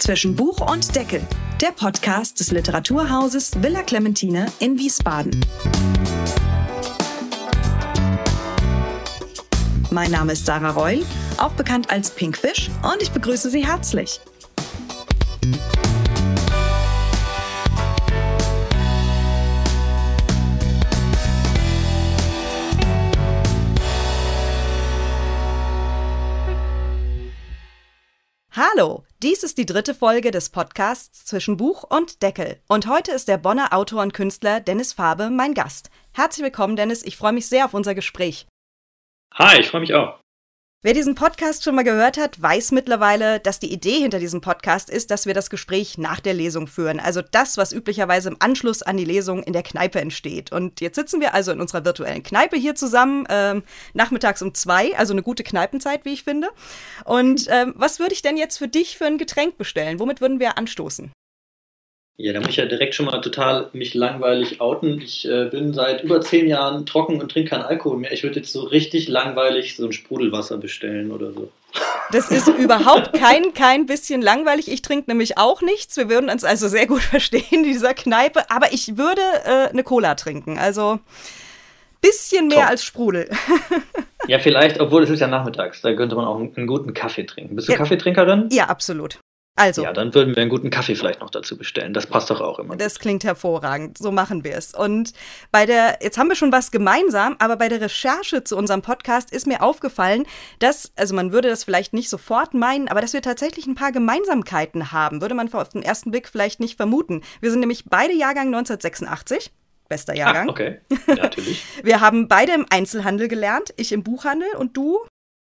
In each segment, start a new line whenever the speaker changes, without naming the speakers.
Zwischen Buch und Deckel, der Podcast des Literaturhauses Villa Clementine in Wiesbaden. Mein Name ist Sarah Reul, auch bekannt als Pinkfish, und ich begrüße Sie herzlich. Hallo, dies ist die 3. Folge des Podcasts Zwischen Buch und Deckel. Und heute ist der Bonner Autor und Künstler Dennis Fabe mein Gast. Herzlich willkommen, Dennis. Ich freue mich sehr auf unser Gespräch.
Hi, ich freue mich auch.
Wer diesen Podcast schon mal gehört hat, weiß mittlerweile, dass die Idee hinter diesem Podcast ist, dass wir das Gespräch nach der Lesung führen. Also das, was üblicherweise im Anschluss an die Lesung in der Kneipe entsteht. Und jetzt sitzen wir also in unserer virtuellen Kneipe hier zusammen, nachmittags um 2, also eine gute Kneipenzeit, wie ich finde. Und was würde ich denn jetzt für dich für ein Getränk bestellen? Womit würden wir anstoßen?
Ja, da muss ich ja direkt schon mal total mich langweilig outen. Ich bin seit über 10 Jahren trocken und trinke keinen Alkohol mehr. Ich würde jetzt so richtig langweilig so ein Sprudelwasser bestellen oder so.
Das ist überhaupt kein bisschen langweilig. Ich trinke nämlich auch nichts. Wir würden uns also sehr gut verstehen in dieser Kneipe. Aber ich würde eine Cola trinken. Also bisschen mehr als Sprudel.
Ja, vielleicht, obwohl es ist ja nachmittags. Da könnte man auch einen guten Kaffee trinken. Bist du Kaffeetrinkerin?
Ja, absolut. Also.
Ja, dann würden wir einen guten Kaffee vielleicht noch dazu bestellen. Das passt doch auch immer.
Das klingt hervorragend. So machen wir es. Und jetzt haben wir schon was gemeinsam, aber bei der Recherche zu unserem Podcast ist mir aufgefallen, dass, also man würde das vielleicht nicht sofort meinen, aber dass wir tatsächlich ein paar Gemeinsamkeiten haben. Würde man auf den ersten Blick vielleicht nicht vermuten. Wir sind nämlich beide Jahrgang 1986. Bester Jahrgang.
Okay, ja, natürlich.
Wir haben beide im Einzelhandel gelernt. Ich im Buchhandel und du?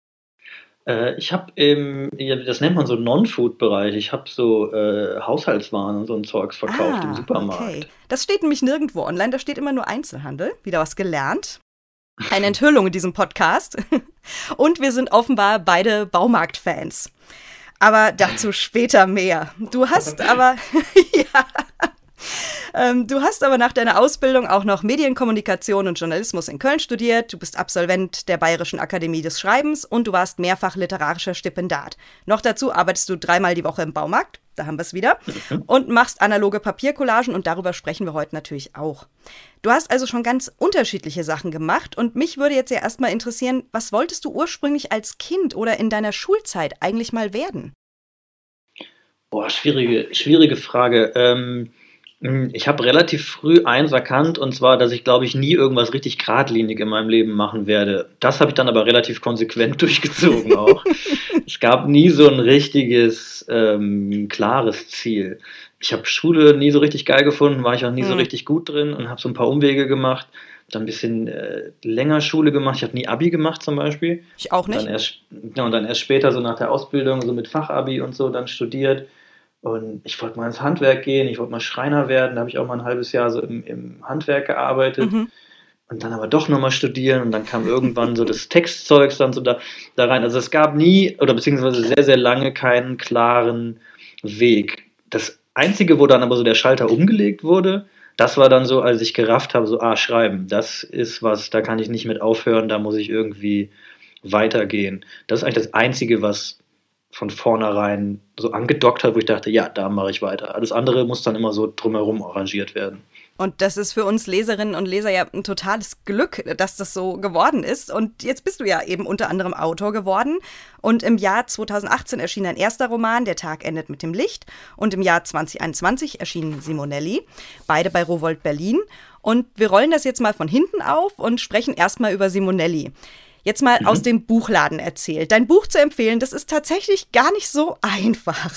Ich habe das nennt man so Non-Food-Bereich. Ich habe so Haushaltswaren und so ein Zeugs verkauft im Supermarkt.
Okay. Das steht nämlich nirgendwo online, da steht immer nur Einzelhandel. Wieder was gelernt. Eine Enthüllung in diesem Podcast. Und wir sind offenbar beide Baumarkt-Fans. Aber dazu später mehr. Du hast aber Du hast aber nach deiner Ausbildung auch noch Medienkommunikation und Journalismus in Köln studiert. Du bist Absolvent der Bayerischen Akademie des Schreibens und du warst mehrfach literarischer Stipendiat. Noch dazu arbeitest du 3-mal die Woche im Baumarkt, da haben wir es wieder, und machst analoge Papiercollagen und darüber sprechen wir heute natürlich auch. Du hast also schon ganz unterschiedliche Sachen gemacht und mich würde jetzt ja erstmal interessieren, was wolltest du ursprünglich als Kind oder in deiner Schulzeit eigentlich mal werden?
Boah, schwierige Frage. Ich habe relativ früh eins erkannt, und zwar, dass ich, glaube ich, nie irgendwas richtig geradlinig in meinem Leben machen werde. Das habe ich dann aber relativ konsequent durchgezogen auch. Es gab nie so ein richtiges, klares Ziel. Ich habe Schule nie so richtig geil gefunden, war ich auch nie so richtig gut drin und habe so ein paar Umwege gemacht. Dann ein bisschen länger Schule gemacht. Ich habe nie Abi gemacht zum Beispiel.
Ich auch nicht.
Und dann erst später, so nach der Ausbildung, so mit Fachabi und so, dann studiert. Und ich wollte mal ins Handwerk gehen, ich wollte mal Schreiner werden, da habe ich auch mal ein halbes Jahr so im Handwerk gearbeitet und dann aber doch nochmal studieren und dann kam irgendwann so das Textzeugs dann so da rein. Also es gab nie, oder beziehungsweise sehr, sehr lange keinen klaren Weg. Das Einzige, wo dann aber so der Schalter umgelegt wurde, das war dann so, als ich gerafft habe, so, schreiben, das ist was, da kann ich nicht mit aufhören, da muss ich irgendwie weitergehen. Das ist eigentlich das Einzige, was von vornherein so angedockt hat, wo ich dachte, ja, da mache ich weiter. Alles andere muss dann immer so drumherum arrangiert werden.
Und das ist für uns Leserinnen und Leser ja ein totales Glück, dass das so geworden ist. Und jetzt bist du ja eben unter anderem Autor geworden. Und im Jahr 2018 erschien dein erster Roman, Der Tag endet mit dem Licht. Und im Jahr 2021 erschien Simonelli, beide bei Rowohlt Berlin. Und wir rollen das jetzt mal von hinten auf und sprechen erstmal über Simonelli. Jetzt mal aus dem Buchladen erzählt. Dein Buch zu empfehlen, das ist tatsächlich gar nicht so einfach.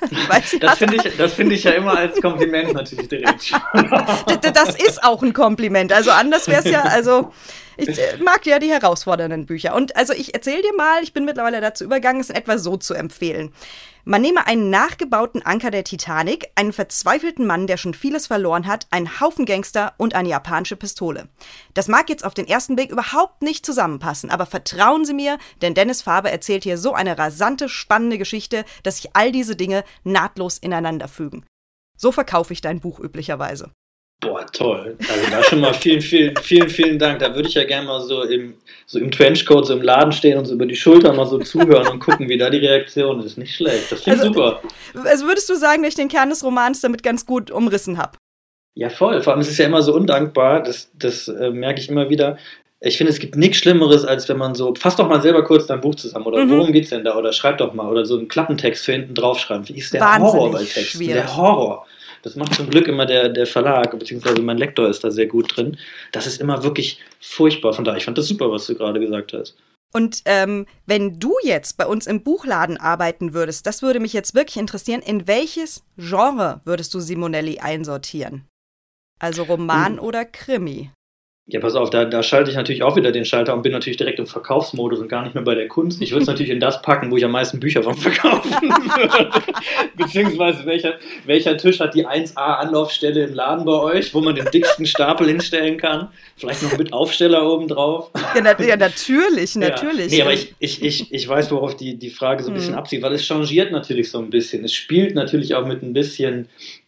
Das finde ich ja immer als Kompliment natürlich direkt.
Das ist auch ein Kompliment. Also anders wäre es ja, also ich mag ja die herausfordernden Bücher. Und also ich erzähle dir mal, ich bin mittlerweile dazu übergegangen, es in etwa so zu empfehlen. Man nehme einen nachgebauten Anker der Titanic, einen verzweifelten Mann, der schon vieles verloren hat, einen Haufen Gangster und eine japanische Pistole. Das mag jetzt auf den ersten Blick überhaupt nicht zusammenpassen, aber vertrauen Sie mir, denn Dennis Fabe erzählt hier so eine rasante, spannende Geschichte, dass sich all diese Dinge nahtlos ineinander fügen. So verkaufe ich dein Buch üblicherweise.
Boah, toll. Also da schon mal vielen, vielen, vielen, vielen Dank. Da würde ich ja gerne mal so im Trenchcoat, so im Laden stehen und so über die Schulter mal so zuhören und gucken, wie da die Reaktion ist. Nicht schlecht. Das klingt super.
Also würdest du sagen, dass ich den Kern des Romans damit ganz gut umrissen habe?
Ja, voll. Vor allem ist es ja immer so undankbar. Das merke ich immer wieder. Ich finde, es gibt nichts Schlimmeres, als wenn man so, fass doch mal selber kurz dein Buch zusammen oder worum geht's denn da oder schreib doch mal oder so einen Klappentext für hinten draufschreiben. Wie ist der Horror bei Texten? Der Horror. Das macht zum Glück immer der Verlag, beziehungsweise mein Lektor ist da sehr gut drin. Das ist immer wirklich furchtbar. Von daher, ich fand das super, was du gerade gesagt hast.
Und wenn du jetzt bei uns im Buchladen arbeiten würdest, das würde mich jetzt wirklich interessieren, in welches Genre würdest du Simonelli einsortieren? Also Roman oder Krimi?
Ja, pass auf, da schalte ich natürlich auch wieder den Schalter und bin natürlich direkt im Verkaufsmodus und gar nicht mehr bei der Kunst. Ich würde es natürlich in das packen, wo ich am meisten Bücher von verkaufen würde. Beziehungsweise welcher Tisch hat die 1A-Anlaufstelle im Laden bei euch, wo man den dicksten Stapel hinstellen kann? Vielleicht noch mit Aufsteller oben drauf.
Ja, natürlich.
Ja. Nee, aber ich weiß, worauf die Frage so ein bisschen abzieht, weil es changiert natürlich so ein bisschen. Es spielt natürlich auch mit ein bisschen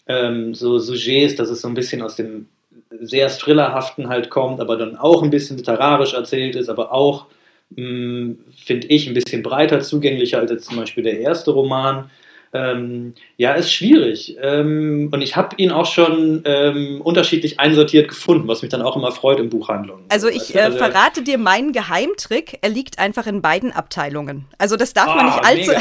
so Sujets, dass es so ein bisschen aus dem sehr thrillerhaften halt kommt, aber dann auch ein bisschen literarisch erzählt ist, aber auch, finde ich, ein bisschen breiter zugänglicher als jetzt zum Beispiel der erste Roman. Ja, ist schwierig. Und ich habe ihn auch schon unterschiedlich einsortiert gefunden, was mich dann auch immer freut in Buchhandlungen.
Also ich verrate dir meinen Geheimtrick, er liegt einfach in beiden Abteilungen. Also das darf man nicht allzu...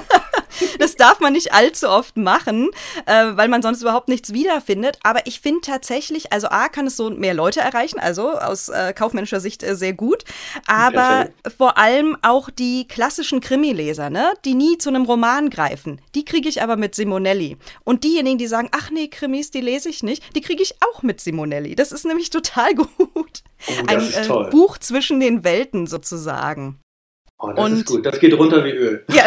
Das darf man nicht allzu oft machen, weil man sonst überhaupt nichts wiederfindet. Aber ich finde tatsächlich, also A, kann es so mehr Leute erreichen, also aus kaufmännischer Sicht sehr gut. Aber vor allem auch die klassischen Krimileser, ne, die nie zu einem Roman greifen, die kriege ich aber mit Simonelli. Und diejenigen, die sagen, ach nee, Krimis, die lese ich nicht, die kriege ich auch mit Simonelli. Das ist nämlich total gut.
Oh, das ist toll.
Buch zwischen den Welten sozusagen.
Oh, das ist gut. Das geht runter wie Öl.
Ja,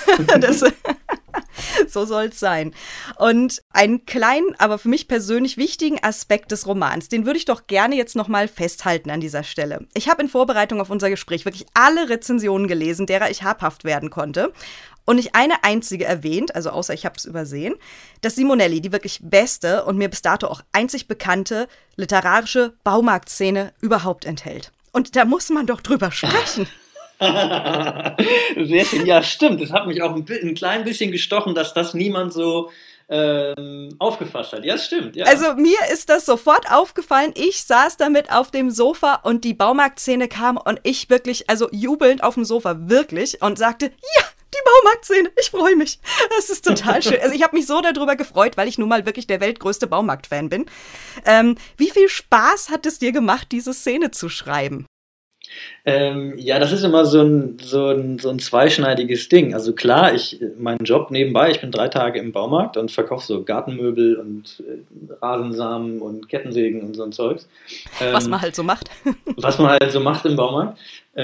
so soll es sein. Und einen kleinen, aber für mich persönlich wichtigen Aspekt des Romans, den würde ich doch gerne jetzt nochmal festhalten an dieser Stelle. Ich habe in Vorbereitung auf unser Gespräch wirklich alle Rezensionen gelesen, derer ich habhaft werden konnte. Und nicht eine einzige erwähnt, also außer ich habe es übersehen, dass Simonelli die wirklich beste und mir bis dato auch einzig bekannte literarische Baumarktszene überhaupt enthält. Und da muss man doch drüber sprechen.
Sehr schön, ja, stimmt. Das hat mich auch ein klein bisschen gestochen, dass das niemand so aufgefasst hat. Ja, das stimmt. Ja.
Also mir ist das sofort aufgefallen. Ich saß damit auf dem Sofa und die Baumarktszene kam und ich wirklich, also jubelnd auf dem Sofa, wirklich, und sagte, ja, die Baumarktszene, ich freue mich. Das ist total schön. Also ich habe mich so darüber gefreut, weil ich nun mal wirklich der weltgrößte Baumarkt-Fan bin. Wie viel Spaß hat es dir gemacht, diese Szene zu schreiben?
Ja, das ist immer so ein zweischneidiges Ding. Also klar, meinen Job nebenbei, ich bin 3 Tage im Baumarkt und verkaufe so Gartenmöbel und Rasensamen und Kettensägen und so ein Zeugs.
Was man halt so macht.
Was man halt so macht im Baumarkt.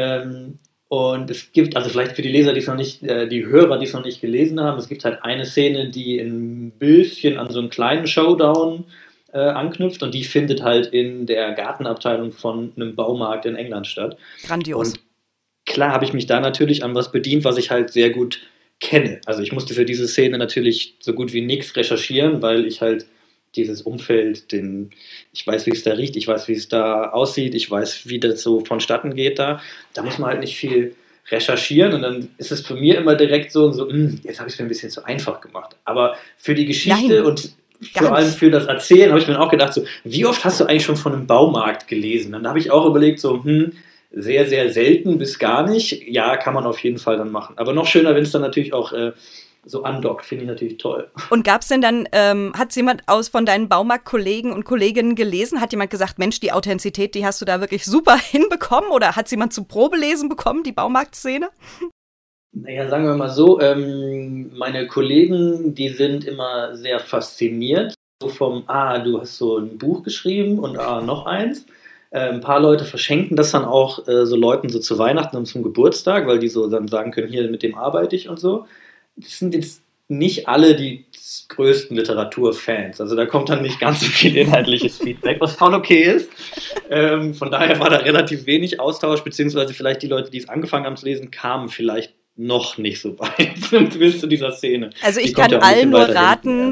Und es gibt, also vielleicht für die Leser, die Hörer, die es noch nicht gelesen haben, es gibt halt eine Szene, die ein bisschen an so einen kleinen Showdown anknüpft und die findet halt in der Gartenabteilung von einem Baumarkt in England statt.
Grandios.
Und klar habe ich mich da natürlich an was bedient, was ich halt sehr gut kenne. Also ich musste für diese Szene natürlich so gut wie nichts recherchieren, weil ich halt dieses Umfeld, ich weiß, wie es da riecht, ich weiß, wie es da aussieht, ich weiß, wie das so vonstatten geht da. Da muss man halt nicht viel recherchieren und dann ist es für mir immer direkt so, jetzt habe ich es mir ein bisschen zu einfach gemacht. Aber für die Geschichte und vor allem für das Erzählen habe ich mir auch gedacht, so, wie oft hast du eigentlich schon von einem Baumarkt gelesen? Dann habe ich auch überlegt, so, sehr, sehr selten bis gar nicht. Ja, kann man auf jeden Fall dann machen. Aber noch schöner, wenn es dann natürlich auch so andockt, finde ich natürlich toll.
Und gab es denn dann, hat es jemand von deinen Baumarktkollegen und Kolleginnen gelesen? Hat jemand gesagt, Mensch, die Authentizität, die hast du da wirklich super hinbekommen? Oder hat es jemand zu Probelesen bekommen, die Baumarktszene?
Naja, sagen wir mal so, meine Kollegen, die sind immer sehr fasziniert, so vom, du hast so ein Buch geschrieben und noch eins. Ein paar Leute verschenken das dann auch so Leuten so zu Weihnachten und zum Geburtstag, weil die so dann sagen können, hier, mit dem arbeite ich und so. Das sind jetzt nicht alle die größten Literaturfans, also da kommt dann nicht ganz so viel inhaltliches Feedback, was voll okay ist. Von daher war da relativ wenig Austausch, beziehungsweise vielleicht die Leute, die es angefangen haben zu lesen, kamen vielleicht noch nicht so weit bis zu dieser Szene.
Also ich kann allen nur raten,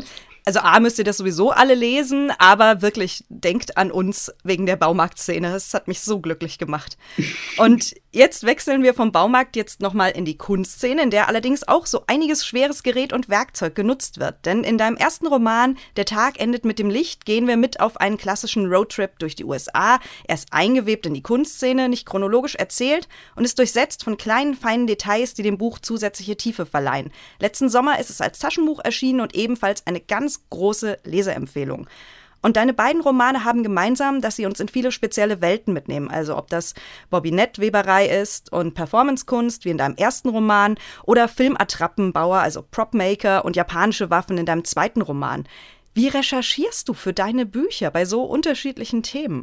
Also A, müsst ihr das sowieso alle lesen, aber wirklich denkt an uns wegen der Baumarktszene. Das hat mich so glücklich gemacht. Und jetzt wechseln wir vom Baumarkt jetzt nochmal in die Kunstszene, in der allerdings auch so einiges schweres Gerät und Werkzeug genutzt wird. Denn in deinem ersten Roman, Der Tag endet mit dem Licht, gehen wir mit auf einen klassischen Roadtrip durch die USA. Er ist eingewebt in die Kunstszene, nicht chronologisch erzählt und ist durchsetzt von kleinen, feinen Details, die dem Buch zusätzliche Tiefe verleihen. Letzten Sommer ist es als Taschenbuch erschienen und ebenfalls eine ganz große Leseempfehlung. Und deine beiden Romane haben gemeinsam, dass sie uns in viele spezielle Welten mitnehmen. Also ob das Bobinett-Weberei ist und Performancekunst, wie in deinem ersten Roman, oder Filmattrappenbauer, also Propmaker und japanische Waffen in deinem zweiten Roman. Wie recherchierst du für deine Bücher bei so unterschiedlichen Themen?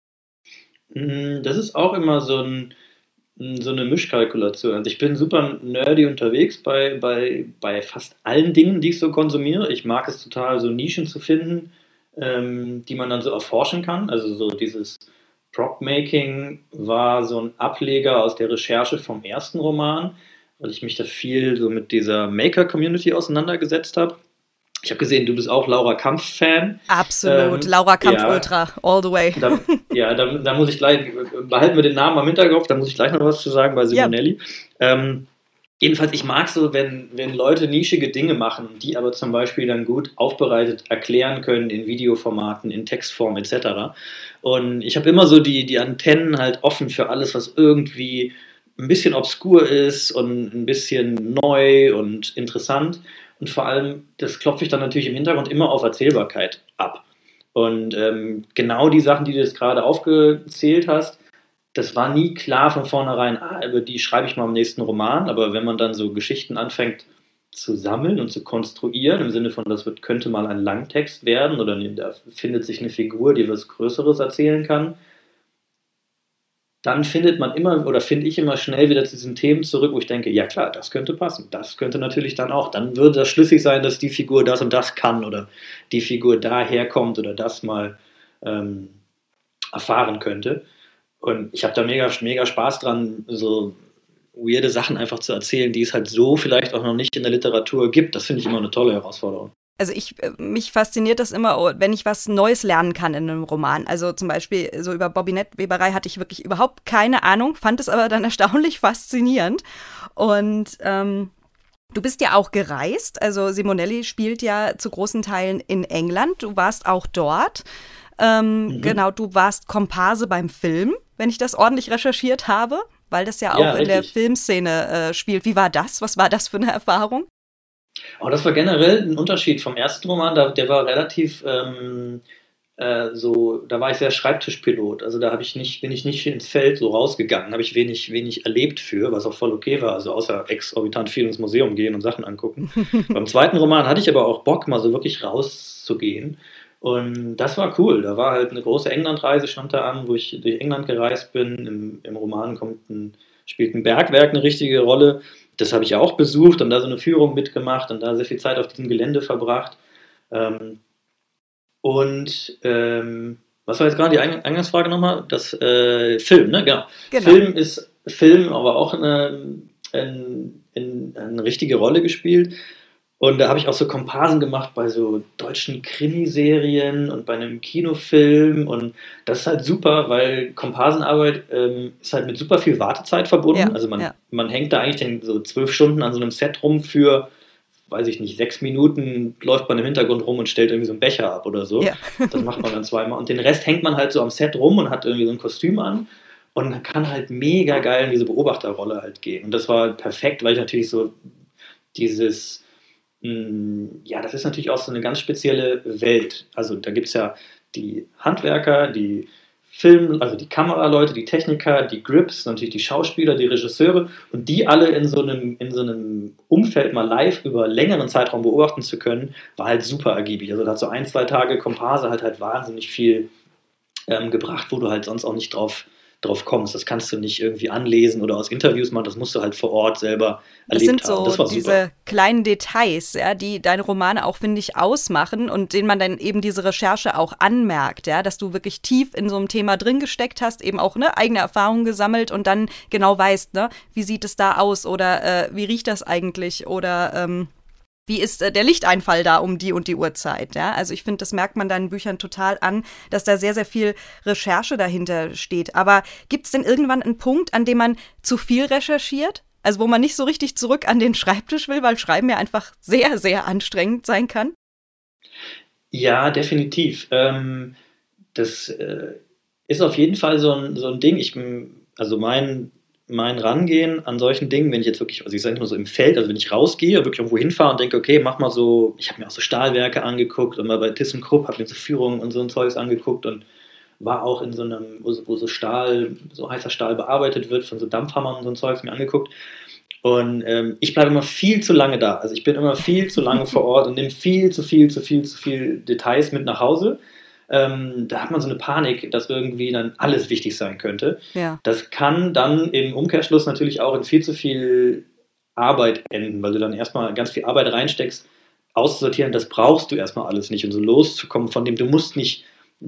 Das ist auch immer so eine Mischkalkulation. Also ich bin super nerdy unterwegs bei fast allen Dingen, die ich so konsumiere. Ich mag es total, so Nischen zu finden, die man dann so erforschen kann. Also so dieses Prop-Making war so ein Ableger aus der Recherche vom ersten Roman, weil ich mich da viel so mit dieser Maker-Community auseinandergesetzt habe. Ich habe gesehen, du bist auch Laura Kampf-Fan.
Absolut, Laura Kampf-Ultra, all the way.
Da muss ich gleich, behalten wir den Namen am Hinterkopf, da muss ich gleich noch was zu sagen bei Simonelli. Ja. Jedenfalls, ich mag so, wenn Leute nischige Dinge machen, die aber zum Beispiel dann gut aufbereitet erklären können in Videoformaten, in Textform etc. Und ich habe immer so die Antennen halt offen für alles, was irgendwie ein bisschen obskur ist und ein bisschen neu und interessant. Und vor allem, das klopfe ich dann natürlich im Hintergrund immer auf Erzählbarkeit ab. Und genau die Sachen, die du jetzt gerade aufgezählt hast, das war nie klar von vornherein, über die schreibe ich mal im nächsten Roman. Aber wenn man dann so Geschichten anfängt zu sammeln und zu konstruieren, im Sinne von, könnte mal ein Langtext werden oder da findet sich eine Figur, die was Größeres erzählen kann, dann finde ich immer schnell wieder zu diesen Themen zurück, wo ich denke, ja klar, das könnte passen, das könnte natürlich dann auch, dann würde das schlüssig sein, dass die Figur das und das kann oder die Figur daher kommt oder das mal erfahren könnte. Und ich habe da mega, mega Spaß dran, so weirde Sachen einfach zu erzählen, die es halt so vielleicht auch noch nicht in der Literatur gibt. Das finde ich immer eine tolle Herausforderung.
Also mich fasziniert das immer, wenn ich was Neues lernen kann in einem Roman. Also zum Beispiel so über Bobinett-Weberei hatte ich wirklich überhaupt keine Ahnung, fand es aber dann erstaunlich faszinierend. Und du bist ja auch gereist. Also Simonelli spielt ja zu großen Teilen in England. Du warst auch dort. Genau, du warst Komparse beim Film, wenn ich das ordentlich recherchiert habe, weil das ja auch in der Filmszene spielt. Wie war das? Was war das für eine Erfahrung?
Oh, das war generell ein Unterschied vom ersten Roman. Der war relativ da war ich sehr Schreibtischpilot. Also da bin ich nicht ins Feld so rausgegangen, habe ich wenig erlebt für, was auch voll okay war. Also außer exorbitant viel ins Museum gehen und Sachen angucken. Beim zweiten Roman hatte ich aber auch Bock, mal so wirklich rauszugehen. Und das war cool. Da war halt eine große Englandreise, stand da an, wo ich durch England gereist bin. Im Roman spielt ein Bergwerk eine richtige Rolle. Das habe ich auch besucht und da so eine Führung mitgemacht und da sehr viel Zeit auf diesem Gelände verbracht. Was war jetzt gerade die Eingangsfrage nochmal? Das Film, ne? Genau. Film aber auch eine richtige Rolle gespielt. Und da habe ich auch so Komparsen gemacht bei so deutschen Krimiserien und bei einem Kinofilm. Und das ist halt super, weil Komparsenarbeit ist halt mit super viel Wartezeit verbunden. Ja, also man hängt da eigentlich so 12 Stunden an so einem Set rum für, weiß ich nicht, 6 Minuten läuft man im Hintergrund rum und stellt irgendwie so einen Becher ab oder so. Ja. Das macht man dann zweimal. Und den Rest hängt man halt so am Set rum und hat irgendwie so ein Kostüm an. Und man kann halt mega geil in diese Beobachterrolle halt gehen. Und das war perfekt, weil ich natürlich so dieses... Ja, das ist natürlich auch so eine ganz spezielle Welt. Also da gibt es ja die Handwerker, die also die Kameraleute, die Techniker, die Grips, natürlich die Schauspieler, die Regisseure und die alle in so einem Umfeld mal live über längeren Zeitraum beobachten zu können, war halt super ergiebig. Also da hat so 1-2 Tage Komparse halt wahnsinnig viel gebracht, wo du halt sonst auch nicht drauf kommst. Das kannst du nicht irgendwie anlesen oder aus Interviews machen, das musst du halt vor Ort selber erlebt haben.
Das sind so diese kleinen Details, ja, die deine Romane auch, finde ich, ausmachen und denen man dann eben diese Recherche auch anmerkt, ja, dass du wirklich tief in so einem Thema drin gesteckt hast, eben auch eigene Erfahrungen gesammelt und dann genau weißt, wie sieht es da aus oder wie riecht das eigentlich oder wie ist der Lichteinfall da um die und die Uhrzeit? Ja? Also ich finde, das merkt man deinen Büchern total an, dass da sehr, sehr viel Recherche dahinter steht. Aber gibt es denn irgendwann einen Punkt, an dem man zu viel recherchiert? Also wo man nicht so richtig zurück an den Schreibtisch will, weil Schreiben ja einfach sehr, sehr anstrengend sein kann?
Ja, definitiv. Das ist auf jeden Fall so ein Ding. Also mein Rangehen an solchen Dingen, wenn ich jetzt wirklich, also ich sage nicht mal so im Feld, also wenn ich rausgehe, wirklich irgendwo hinfahre und denke, okay, mach mal so, ich habe mir auch so Stahlwerke angeguckt und mal bei ThyssenKrupp habe mir so Führungen und so ein Zeugs angeguckt und war auch in so einem, wo so Stahl, so heißer Stahl bearbeitet wird, von so Dampfhammern und so ein Zeugs mir angeguckt. Und ich bleibe immer viel zu lange da. Also ich bin immer viel zu lange vor Ort und nehme viel zu viel Details mit nach Hause. Da hat man so eine Panik, dass irgendwie dann alles wichtig sein könnte.
Ja.
Das kann dann im Umkehrschluss natürlich auch in viel zu viel Arbeit enden, weil du dann erstmal ganz viel Arbeit reinsteckst, auszusortieren, das brauchst du erstmal alles nicht und so loszukommen von dem, du musst nicht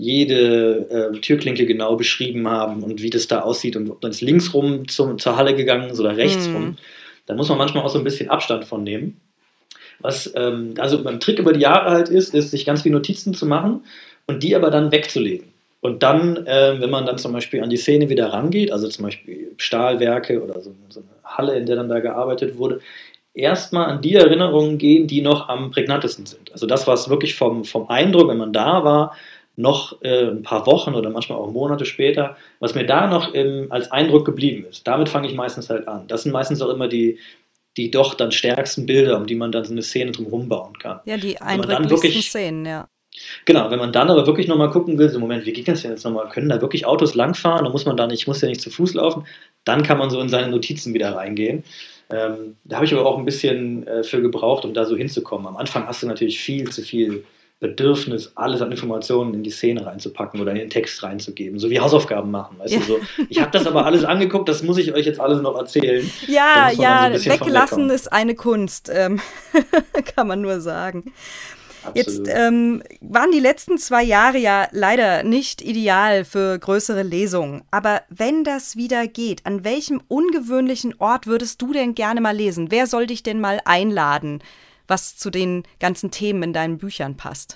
jede Türklinke genau beschrieben haben und wie das da aussieht und ob dann ist links rum zur Halle gegangen ist oder rechts rum. Da muss man manchmal auch so ein bisschen Abstand von nehmen. Was also beim Trick über die Jahre halt ist, sich ganz viele Notizen zu machen und die aber dann wegzulegen. Und dann, wenn man dann zum Beispiel an die Szene wieder rangeht, also zum Beispiel Stahlwerke oder so eine Halle, in der dann da gearbeitet wurde, erstmal an die Erinnerungen gehen, die noch am prägnantesten sind. Also das, was wirklich vom Eindruck, wenn man da war, noch ein paar Wochen oder manchmal auch Monate später, was mir da noch als Eindruck geblieben ist. Damit fange ich meistens halt an. Das sind meistens auch immer die doch dann stärksten Bilder, um die man dann so eine Szene drumherum bauen kann.
Ja, die eindrücklichsten Szenen, ja.
Genau, wenn man dann aber wirklich nochmal gucken will, so Moment, wie geht das denn jetzt nochmal? Können da wirklich Autos langfahren? Da muss man da nicht, muss ja nicht zu Fuß laufen. Dann kann man so in seine Notizen wieder reingehen. Da habe ich aber auch ein bisschen für gebraucht, um da so hinzukommen. Am Anfang hast du natürlich viel zu viel Bedürfnis, alles an Informationen in die Szene reinzupacken oder in den Text reinzugeben, so wie Hausaufgaben machen. Weißt du, so, ich habe das aber alles angeguckt, das muss ich euch jetzt alles noch erzählen.
Ja, so weglassen ist eine Kunst, kann man nur sagen. Absolut. Jetzt waren die letzten 2 Jahre ja leider nicht ideal für größere Lesungen. Aber wenn das wieder geht, an welchem ungewöhnlichen Ort würdest du denn gerne mal lesen? Wer soll dich denn mal einladen, was zu den ganzen Themen in deinen Büchern passt?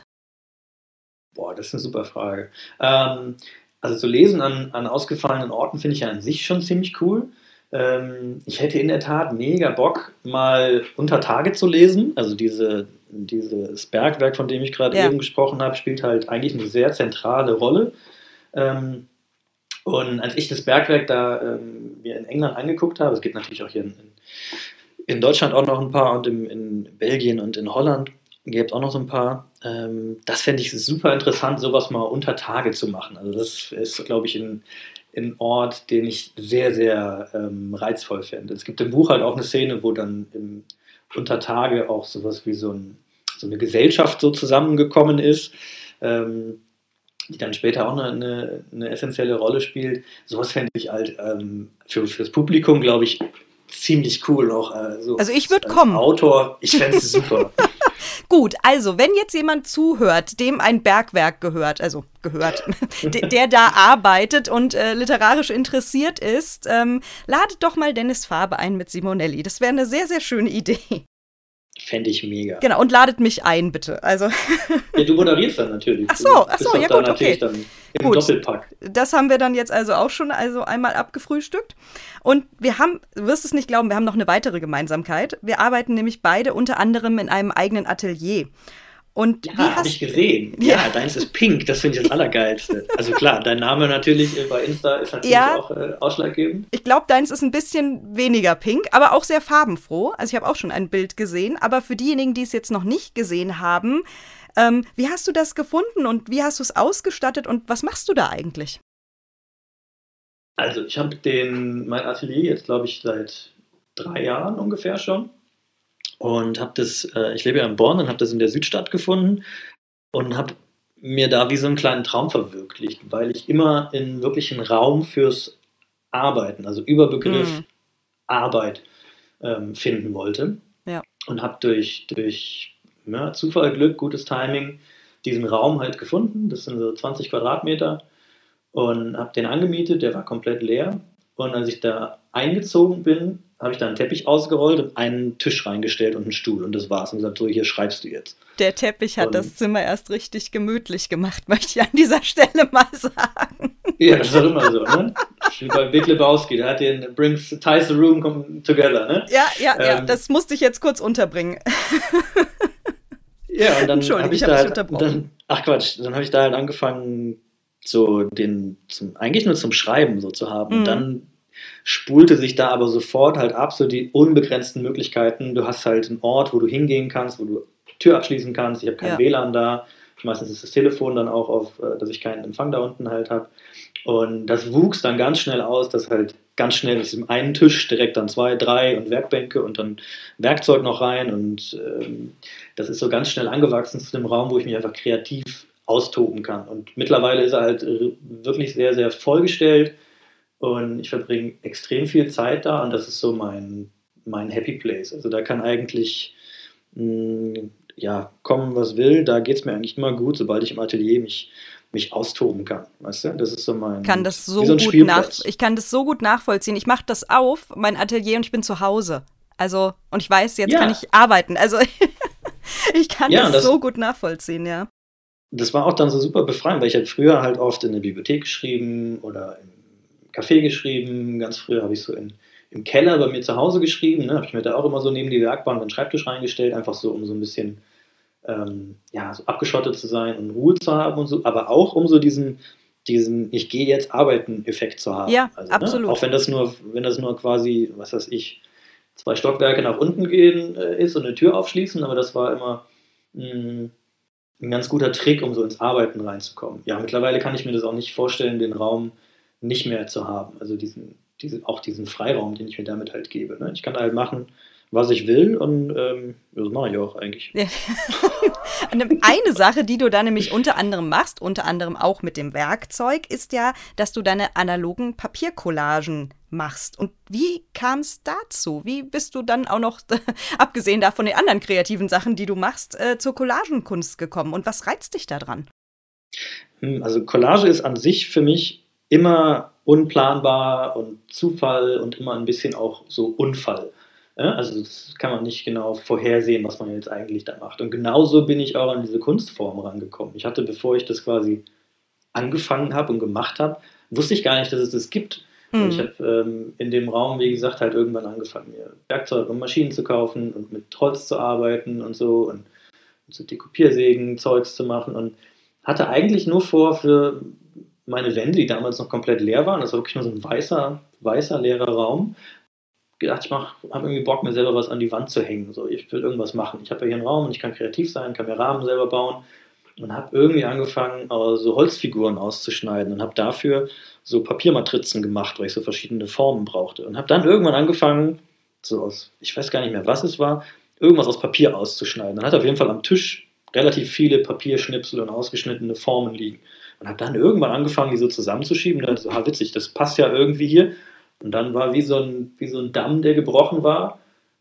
Boah, das ist eine super Frage. Also zu lesen an ausgefallenen Orten finde ich ja an sich schon ziemlich cool. Ich hätte in der Tat mega Bock, mal unter Tage zu lesen. Also dieses Bergwerk, von dem ich gerade eben gesprochen habe, spielt halt eigentlich eine sehr zentrale Rolle. Und als ich das Bergwerk da mir in England angeguckt habe, es gibt natürlich auch hier in Deutschland auch noch ein paar und in Belgien und in Holland gibt es auch noch so ein paar. Das fände ich super interessant, sowas mal unter Tage zu machen. Also das ist, glaube ich, ein Ort, den ich sehr, sehr reizvoll fände. Es gibt im Buch halt auch eine Szene, wo dann unter Tage auch sowas wie so eine Gesellschaft so zusammengekommen ist, die dann später auch eine essentielle Rolle spielt. Sowas fände ich halt fürs Publikum, glaube ich, ziemlich cool. Auch,
also ich würde kommen.
Autor, ich fände es super.
Gut, also wenn jetzt jemand zuhört, dem ein Bergwerk gehört, der da arbeitet und literarisch interessiert ist, ladet doch mal Dennis Farbe ein mit Simonelli. Das wäre eine sehr, sehr schöne Idee.
Fände ich mega.
Genau, und ladet mich ein, bitte. Also.
Ja, du moderierst dann natürlich.
Ach so, ja gut, okay.
Dann im Doppelpack.
Das haben wir dann jetzt also auch schon einmal abgefrühstückt. Und wir haben, du wirst es nicht glauben, wir haben noch eine weitere Gemeinsamkeit. Wir arbeiten nämlich beide unter anderem in einem eigenen Atelier. Und
ja, habe ich gesehen. Ja, deins ist pink, das finde ich das Allergeilste. Also klar, dein Name natürlich bei Insta ist natürlich auch ausschlaggebend.
Ich glaube, deins ist ein bisschen weniger pink, aber auch sehr farbenfroh. Also ich habe auch schon ein Bild gesehen. Aber für diejenigen, die es jetzt noch nicht gesehen haben, wie hast du das gefunden und wie hast du es ausgestattet und was machst du da eigentlich?
Also ich habe mein Atelier jetzt, glaube ich, seit 3 Jahren ungefähr schon. Und habe das, ich lebe ja in Bonn und habe das in der Südstadt gefunden und habe mir da wie so einen kleinen Traum verwirklicht, weil ich immer in wirklich einen Raum fürs Arbeiten, also Überbegriff Arbeit finden wollte. Ja. Und habe durch Zufall, Glück, gutes Timing diesen Raum halt gefunden. Das sind so 20 Quadratmeter und habe den angemietet, der war komplett leer. Und als ich da eingezogen bin, habe ich da einen Teppich ausgerollt und einen Tisch reingestellt und einen Stuhl. Und das war's. Und gesagt, so, hier schreibst du jetzt.
Der Teppich hat das Zimmer erst richtig gemütlich gemacht, möchte ich an dieser Stelle mal sagen.
Ja, das ist doch immer so, ne? Wie bei Big Lebowski, der hat den ties the room together, ne?
Ja, das musste ich jetzt kurz unterbringen.
Ja, und dann habe ich da halt, dann habe ich da halt angefangen, so eigentlich nur zum Schreiben so zu haben. Und dann spulte sich da aber sofort halt ab, so die unbegrenzten Möglichkeiten. Du hast halt einen Ort, wo du hingehen kannst, wo du die Tür abschließen kannst. Ich habe kein WLAN da. Meistens ist das Telefon dann auch auf, dass ich keinen Empfang da unten halt habe. Und das wuchs dann ganz schnell aus, dass halt ganz schnell aus diesem einen Tisch direkt dann 2, 3 und Werkbänke und dann Werkzeug noch rein. Und das ist so ganz schnell angewachsen zu dem Raum, wo ich mich einfach kreativ austoben kann. Und mittlerweile ist er halt wirklich sehr, sehr vollgestellt. Und ich verbringe extrem viel Zeit da und das ist so mein Happy Place. Also da kann eigentlich kommen, was will. Da geht es mir eigentlich immer gut, sobald ich im Atelier mich austoben kann. Weißt du? Das ist so mein
Ich kann das so gut nachvollziehen. Ich mache das auf, mein Atelier, und ich bin zu Hause. Also, und ich weiß, jetzt kann ich arbeiten. Also ich kann das so gut nachvollziehen, ja.
Das war auch dann so super befreiend, weil ich halt früher halt oft in der Bibliothek geschrieben oder im Café geschrieben. Ganz früher habe ich so im Keller bei mir zu Hause geschrieben. Ne? Habe ich mir da auch immer so neben die Werkbank einen Schreibtisch reingestellt, einfach so, um so ein bisschen so abgeschottet zu sein und Ruhe zu haben und so, aber auch um so diesen ich gehe jetzt arbeiten-Effekt zu haben.
Ja,
also,
absolut.
Ne? Auch wenn das nur quasi, was weiß ich, 2 Stockwerke nach unten gehen ist und eine Tür aufschließen, aber das war immer ein ganz guter Trick, um so ins Arbeiten reinzukommen. Ja, mittlerweile kann ich mir das auch nicht vorstellen, den Raum nicht mehr zu haben. Also diesen Freiraum, den ich mir damit halt gebe. Ne? Ich kann halt machen, was ich will und das mache ich auch eigentlich.
Ja. Eine Sache, die du da nämlich unter anderem machst, unter anderem auch mit dem Werkzeug, ist ja, dass du deine analogen Papiercollagen machst. Und wie kam es dazu? Wie bist du dann auch noch, abgesehen davon den anderen kreativen Sachen, die du machst, zur Collagenkunst gekommen? Und was reizt dich daran?
Also Collage ist an sich für mich immer unplanbar und Zufall und immer ein bisschen auch so Unfall. Ja, also das kann man nicht genau vorhersehen, was man jetzt eigentlich da macht. Und genauso bin ich auch an diese Kunstform rangekommen. Ich hatte, bevor ich das quasi angefangen habe und gemacht habe, wusste ich gar nicht, dass es das gibt. Und ich habe in dem Raum, wie gesagt, halt irgendwann angefangen, mir Werkzeug und Maschinen zu kaufen und mit Holz zu arbeiten und so und so Dekopiersägen, Zeugs zu machen und hatte eigentlich nur vor, für meine Wände, die damals noch komplett leer waren, das war wirklich nur so ein weißer leerer Raum, gedacht, ich habe irgendwie Bock, mir selber was an die Wand zu hängen. So, ich will irgendwas machen. Ich habe ja hier einen Raum und ich kann kreativ sein, kann mir Rahmen selber bauen und habe irgendwie angefangen, so Holzfiguren auszuschneiden und habe dafür so Papiermatrizen gemacht, weil ich so verschiedene Formen brauchte. Und habe dann irgendwann angefangen, so aus, ich weiß gar nicht mehr, was es war, irgendwas aus Papier auszuschneiden. Dann hatte auf jeden Fall am Tisch relativ viele Papierschnipsel und ausgeschnittene Formen liegen. Und habe dann irgendwann angefangen, die so zusammenzuschieben und dann so, witzig, das passt ja irgendwie hier. Und dann war wie so ein Damm, der gebrochen war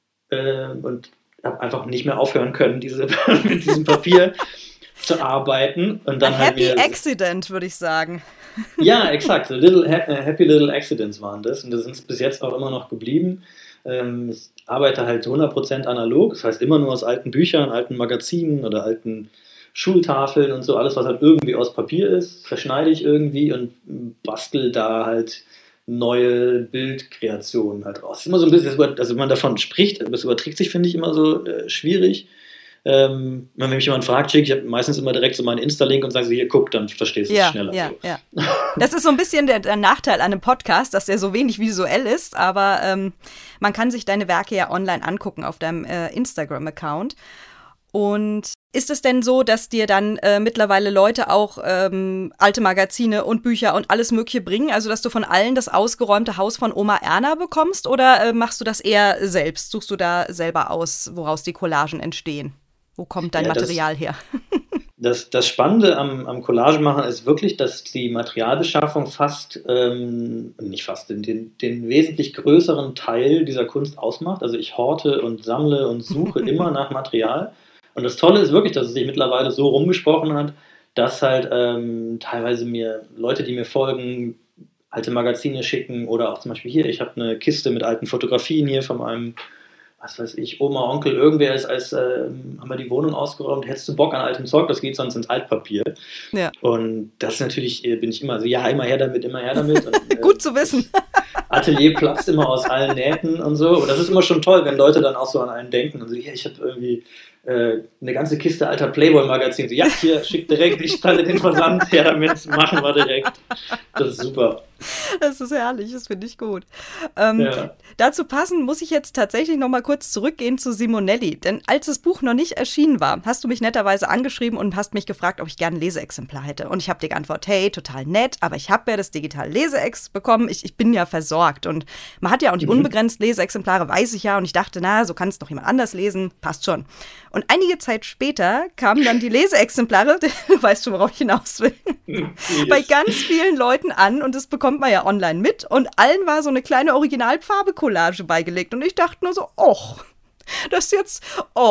und habe einfach nicht mehr aufhören können, mit diesem Papier zu arbeiten. Und dann
Happy Accident, würde ich sagen.
Ja, exakt. So happy little accidents waren das. Und das sind bis jetzt auch immer noch geblieben. Ich arbeite halt 100% analog. Das heißt immer nur aus alten Büchern, alten Magazinen oder alten Schultafeln und so. Alles, was halt irgendwie aus Papier ist, verschneide ich irgendwie und bastel da halt neue Bildkreationen halt raus. Immer so ein bisschen, also wenn man davon spricht, das überträgt sich, finde ich, immer so schwierig. Wenn mich jemand fragt, schicke ich meistens immer direkt so meinen Insta-Link und sage so, hier, guck, dann verstehst du es schneller.
Ja. Das ist so ein bisschen der Nachteil an einem Podcast, dass der so wenig visuell ist, aber man kann sich deine Werke ja online angucken auf deinem Instagram-Account. Und ist es denn so, dass dir dann mittlerweile Leute auch alte Magazine und Bücher und alles Mögliche bringen? Also, dass du von allen das ausgeräumte Haus von Oma Erna bekommst? Oder machst du das eher selbst? Suchst du da selber aus, woraus die Collagen entstehen? Wo kommt dein Material her?
Das Spannende am Collagemachen ist wirklich, dass die Materialbeschaffung den wesentlich größeren Teil dieser Kunst ausmacht. Also ich horte und sammle und suche immer nach Material. Und das Tolle ist wirklich, dass es sich mittlerweile so rumgesprochen hat, dass halt teilweise mir Leute, die mir folgen, alte Magazine schicken oder auch zum Beispiel hier, ich habe eine Kiste mit alten Fotografien hier von meinem, was weiß ich, Oma, Onkel, irgendwer ist haben wir die Wohnung ausgeräumt, hättest du Bock an altem Zeug, das geht sonst ins Altpapier.
Ja.
Und das ist natürlich, bin ich immer so, ja, immer her damit, immer her damit. Und,
Gut zu wissen.
Atelier platzt immer aus allen Nähten und so. Und das ist immer schon toll, wenn Leute dann auch so an einen denken und so, ja, ich habe irgendwie eine ganze Kiste alter Playboy-Magazin. So, ja, hier, schick direkt, ich zahle den Versand, her damit, machen wir direkt. Das ist super.
Das ist herrlich, das finde ich gut. Dazu passend muss ich jetzt tatsächlich noch mal kurz zurückgehen zu Simonelli. Denn als das Buch noch nicht erschienen war, hast du mich netterweise angeschrieben und hast mich gefragt, ob ich gerne ein Leseexemplar hätte. Und ich habe dir geantwortet, hey, total nett, aber ich habe ja das digitale Leseex bekommen. Ich bin ja versorgt. Und man hat ja auch nicht unbegrenzt Leseexemplare, weiß ich ja. Und ich dachte, na, so kann es doch jemand anders lesen, passt schon. Und einige Zeit später kamen dann die Leseexemplare, du weißt schon, worauf ich hinaus will, bei ganz vielen Leuten an. Und das bekommt man ja online mit. Und allen war so eine kleine Original-Farbe-Collage beigelegt. Und ich dachte nur so, das ist jetzt,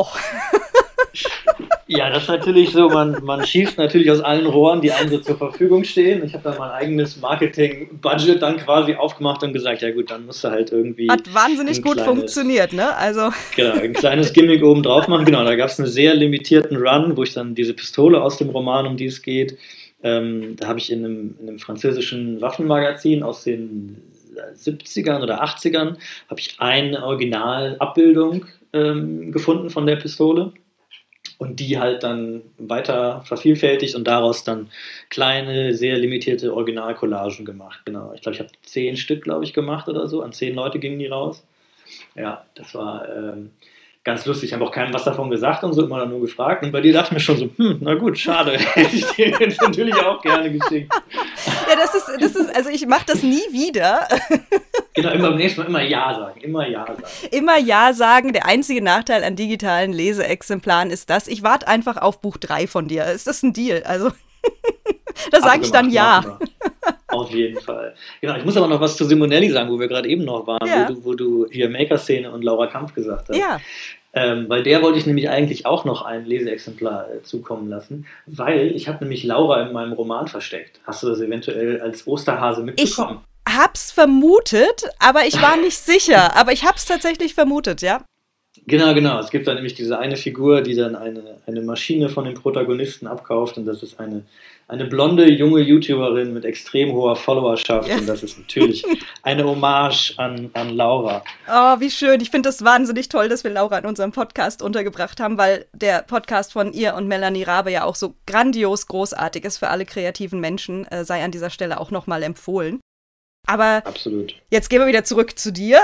Ja, das ist natürlich so, man schießt natürlich aus allen Rohren, die einem so zur Verfügung stehen. Ich habe da mein eigenes Marketing-Budget dann quasi aufgemacht und gesagt, ja gut, dann musst du halt irgendwie...
Hat wahnsinnig gut funktioniert, ne? Also.
Genau, ein kleines Gimmick oben drauf machen. Genau, da gab es einen sehr limitierten Run, wo ich dann diese Pistole aus dem Roman, um die es geht, da habe ich in einem französischen Waffenmagazin aus den 70ern oder 80ern, habe ich eine Originalabbildung gefunden von der Pistole und die halt dann weiter vervielfältigt und daraus dann kleine, sehr limitierte Originalcollagen gemacht. Genau, ich glaube, ich habe 10 Stück, glaube ich, gemacht oder so. An 10 Leute gingen die raus. Ja, das war ganz lustig. Ich habe auch keinem was davon gesagt und so, immer nur gefragt. Und bei dir dachte ich mir schon so, na gut, schade. Hätte ich dir jetzt natürlich auch gerne geschickt.
Ja, das ist, also ich mache das nie wieder.
Genau, immer beim nächsten Mal immer Ja sagen. Immer Ja sagen.
Immer Ja sagen. Der einzige Nachteil an digitalen Leseexemplaren ist das, ich warte einfach auf Buch 3 von dir. Ist das ein Deal? Also, da sage ich dann Ja.
Auf jeden Fall. Genau, ich muss aber noch was zu Simonelli sagen, wo wir gerade eben noch waren,
ja.
wo du hier Maker-Szene und Laura Kampf gesagt hast.
Ja.
Weil der wollte ich nämlich eigentlich auch noch ein Leseexemplar zukommen lassen, weil ich habe nämlich Laura in meinem Roman versteckt. Hast du das eventuell als Osterhase mitbekommen?
Ich hab's vermutet, aber ich war nicht sicher. Aber ich hab's tatsächlich vermutet, ja.
Genau. Es gibt da nämlich diese eine Figur, die dann eine Maschine von dem Protagonisten abkauft und das ist eine blonde, junge YouTuberin mit extrem hoher Followerschaft und das ist natürlich eine Hommage an Laura.
Oh, wie schön. Ich finde das wahnsinnig toll, dass wir Laura in unserem Podcast untergebracht haben, weil der Podcast von ihr und Melanie Rabe ja auch so grandios großartig ist für alle kreativen Menschen, sei an dieser Stelle auch nochmal empfohlen. Aber
absolut.
Jetzt gehen wir wieder zurück zu dir.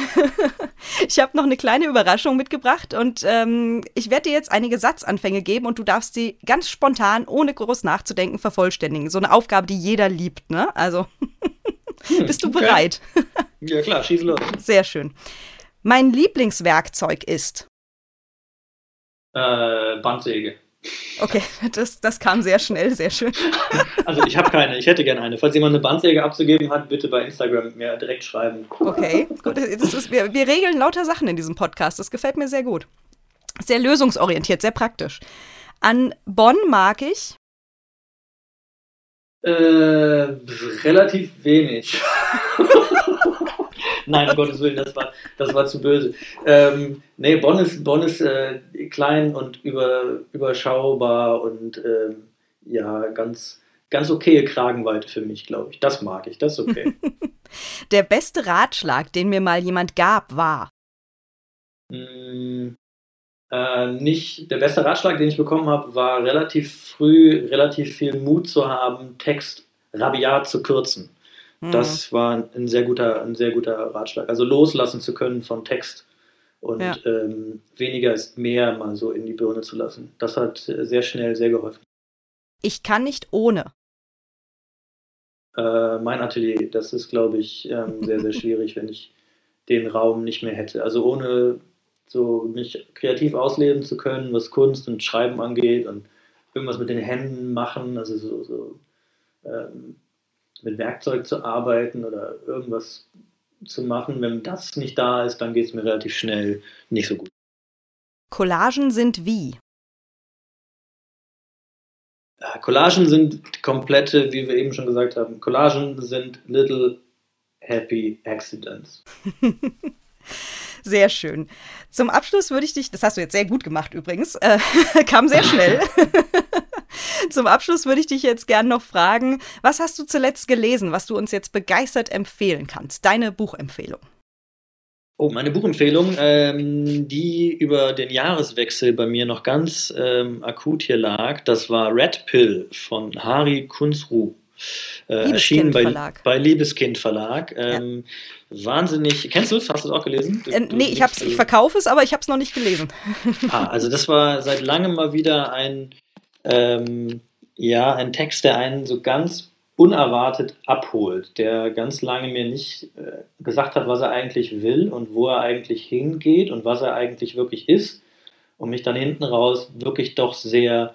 Ich habe noch eine kleine Überraschung mitgebracht und ich werde dir jetzt einige Satzanfänge geben und du darfst sie ganz spontan, ohne groß nachzudenken, vervollständigen. So eine Aufgabe, die jeder liebt, ne? Also, bist du bereit?
Ja klar, schieß los.
Sehr schön. Mein Lieblingswerkzeug ist?
Bandsäge.
Okay, das kam sehr schnell, sehr schön.
Also ich habe keine, ich hätte gerne eine. Falls jemand eine Bandsäge abzugeben hat, bitte bei Instagram mir direkt schreiben.
Okay, gut. Wir regeln lauter Sachen in diesem Podcast. Das gefällt mir sehr gut. Sehr lösungsorientiert, sehr praktisch. An Bonn mag ich?
Relativ wenig. Nein, um Gottes Willen, das war zu böse. Nee, Bonn ist klein und überschaubar und ja, ganz okaye Kragenweite für mich, glaube ich. Das mag ich, das ist okay.
Der beste Ratschlag, den mir mal jemand gab, war?
Nicht der beste Ratschlag, den ich bekommen habe, war relativ früh relativ viel Mut zu haben, Text rabiat zu kürzen. Das war ein sehr guter Ratschlag. Also loslassen zu können von Text und weniger ist mehr mal so in die Birne zu lassen. Das hat sehr schnell sehr geholfen.
Ich kann nicht ohne.
Mein Atelier, das ist, glaube ich, sehr, sehr schwierig, wenn ich den Raum nicht mehr hätte. Also ohne so mich kreativ ausleben zu können, was Kunst und Schreiben angeht und irgendwas mit den Händen machen, also so mit Werkzeug zu arbeiten oder irgendwas zu machen. Wenn das nicht da ist, dann geht es mir relativ schnell nicht so gut.
Collagen sind wie?
Collagen sind komplette, wie wir eben schon gesagt haben, Collagen sind little happy accidents.
Sehr schön. Zum Abschluss würde ich dich, das hast du jetzt sehr gut gemacht übrigens, kam sehr schnell. Zum Abschluss würde ich dich jetzt gerne noch fragen, was hast du zuletzt gelesen, was du uns jetzt begeistert empfehlen kannst? Deine Buchempfehlung.
Oh, meine Buchempfehlung, die über den Jahreswechsel bei mir noch ganz akut hier lag, das war Red Pill von Hari Kunzru. Erschienen bei Liebeskind Verlag. Wahnsinnig. Kennst du es? Hast du es auch gelesen?
Nee, ich verkaufe es, aber ich habe es noch nicht gelesen.
Also das war seit langem mal wieder ein Text, der einen so ganz unerwartet abholt, der ganz lange mir nicht gesagt hat, was er eigentlich will und wo er eigentlich hingeht und was er eigentlich wirklich ist und mich dann hinten raus wirklich doch sehr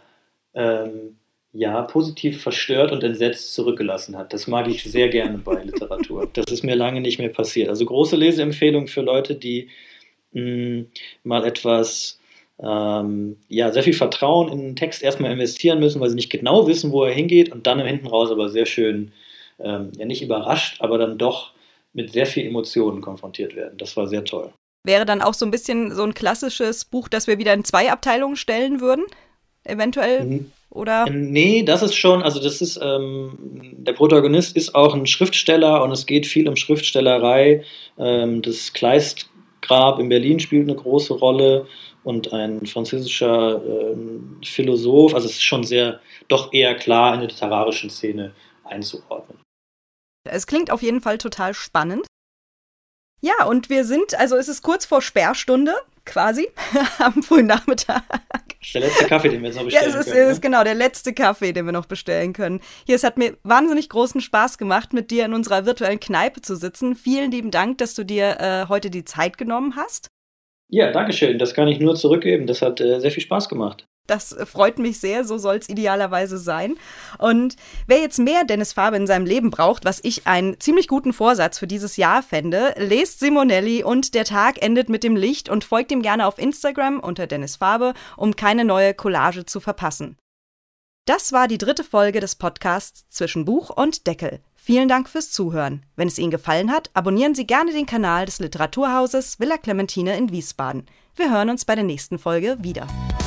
positiv verstört und entsetzt zurückgelassen hat. Das mag ich sehr gerne bei Literatur. Das ist mir lange nicht mehr passiert. Also große Leseempfehlung für Leute, die mal etwas sehr viel Vertrauen in den Text erstmal investieren müssen, weil sie nicht genau wissen, wo er hingeht und dann hinten raus aber sehr schön, nicht überrascht, aber dann doch mit sehr viel Emotionen konfrontiert werden. Das war sehr toll.
Wäre dann auch so ein bisschen so ein klassisches Buch, das wir wieder in 2 Abteilungen stellen würden? Eventuell? Oder?
Nee, das ist schon, also das ist, der Protagonist ist auch ein Schriftsteller und es geht viel um Schriftstellerei. Das Kleistgrab in Berlin spielt eine große Rolle und ein französischer Philosoph, also es ist schon doch eher klar in der literarischen Szene einzuordnen.
Es klingt auf jeden Fall total spannend. Ja, und es ist kurz vor Sperrstunde, quasi, am frühen Nachmittag.
Das ist der letzte Kaffee, den wir jetzt noch bestellen können. Ja,
es ist genau der letzte Kaffee, den wir noch bestellen können. Es hat mir wahnsinnig großen Spaß gemacht, mit dir in unserer virtuellen Kneipe zu sitzen. Vielen lieben Dank, dass du dir heute die Zeit genommen hast.
Ja, danke schön. Das kann ich nur zurückgeben. Das hat sehr viel Spaß gemacht.
Das freut mich sehr, so soll es idealerweise sein. Und wer jetzt mehr Dennis Farbe in seinem Leben braucht, was ich einen ziemlich guten Vorsatz für dieses Jahr fände, lest Simonelli und Der Tag endet mit dem Licht und folgt ihm gerne auf Instagram unter Dennis Farbe, um keine neue Collage zu verpassen. Das war die 3. Folge des Podcasts Zwischen Buch und Deckel. Vielen Dank fürs Zuhören. Wenn es Ihnen gefallen hat, abonnieren Sie gerne den Kanal des Literaturhauses Villa Clementine in Wiesbaden. Wir hören uns bei der nächsten Folge wieder.